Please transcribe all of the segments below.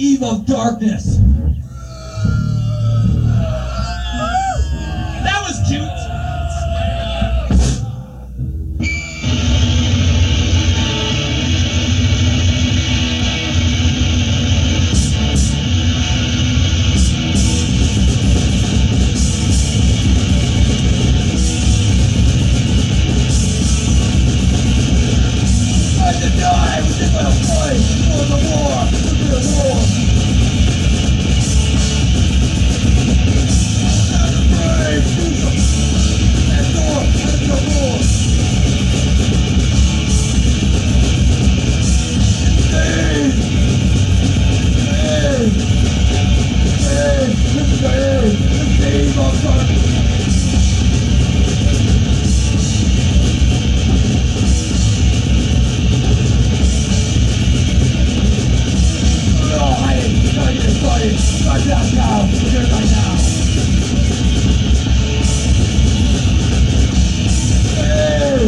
Eve of Darkness. That was cute. I should die with this little boy for the war, nuclear war. Right now, here right now. Hey!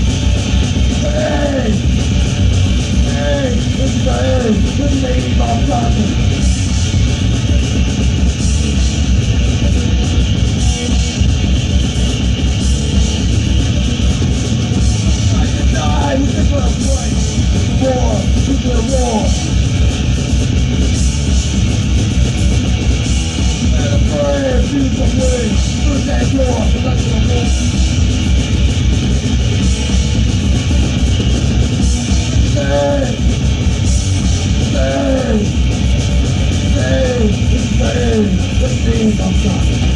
Hey! Hey! This is the end. This is the Eve of Darkness. I can die with this little boy. War. Nuclear war. Beautiful way, first day war, electrical war. Stay! Stay! Stay! Stay! Let's see outside.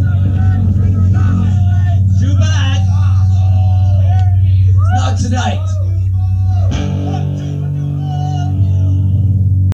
Tonight.